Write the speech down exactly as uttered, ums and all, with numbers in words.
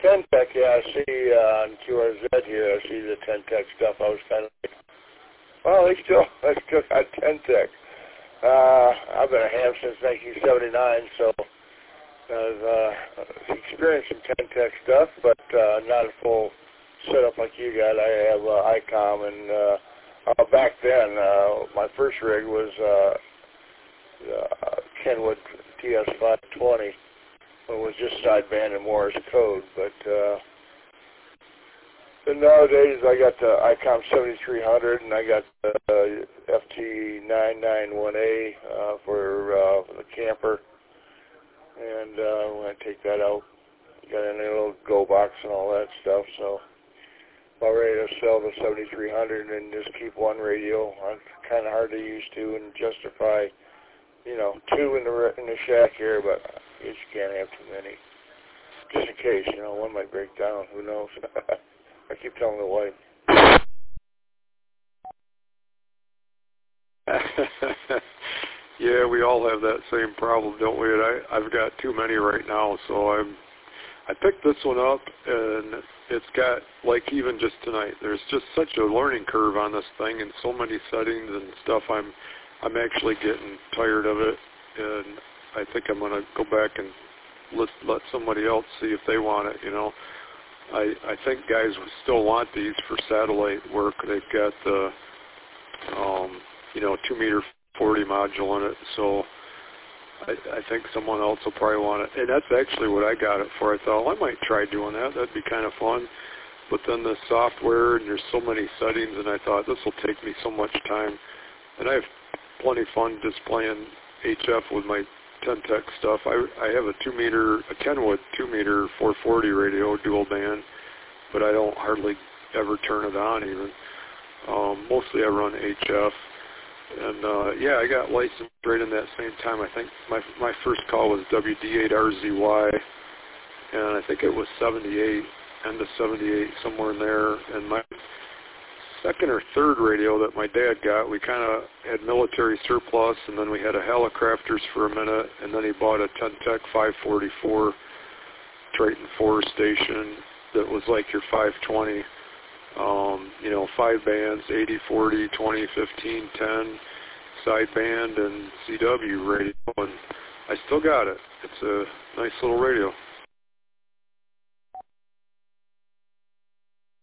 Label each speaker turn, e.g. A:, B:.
A: ten Tech, yeah, I see uh, on Q R Z here, I see the ten Tech stuff. I was kind of like, well, they still, they still got ten Tech. Uh, I've been a ham since nineteen seventy-nine, so I've uh, experienced some ten Tech stuff, but uh, not a full setup like you got. I have uh, ICOM, and uh, uh, back then, uh, my first rig was uh, uh, Kenwood T S five twenty. It was just sideband and Morse code, but uh, and nowadays I got the ICOM seventy-three hundred, and I got the uh, F T nine ninety-one A uh, for, uh, for the camper, and uh, I'm going to take that out. Got in a little go box and all that stuff, so I'm ready to sell the seventy-three hundred and just keep one radio. It's kind of hard to use two and justify, you know, two in the in the shack here, but you just can't have too many. Just in case, you know, one might break down. Who knows? I keep telling the wife.
B: Yeah, we all have that same problem, don't we? And I, I've got too many right now, so I'm. I picked this one up, and it's got, like even just tonight, there's just such a learning curve on this thing, and so many settings and stuff. I'm, I'm actually getting tired of it, and I think I'm going to go back and let let somebody else see if they want it. You know, I I think guys would still want these for satellite work. They've got the, um, you know, two meter forty module in it, so I, I think someone else will probably want it. And that's actually what I got it for. I thought, well, I might try doing that. That'd be kind of fun. But then the software, and there's so many settings, and I thought this will take me so much time. And I have plenty of fun displaying H F with my ten Tech stuff. I, I have a two meter, a Kenwood two meter four forty radio, dual band, but I don't hardly ever turn it on even. Um, mostly I run H F. And, uh, yeah, I got licensed right in that same time. I think my my first call was W D eight R Z Y, and I think it was seventy-eight, end of seventy-eight, somewhere in there. And my second or third radio that my dad got, we kind of had military surplus, and then we had a Helicrafters for a minute, and then he bought a ten Tech five forty-four Triton four station that was like your five twenty. Um, you know, five bands, eighty, forty, twenty, fifteen, ten, sideband, and C W radio, and I still got it. It's a nice little radio.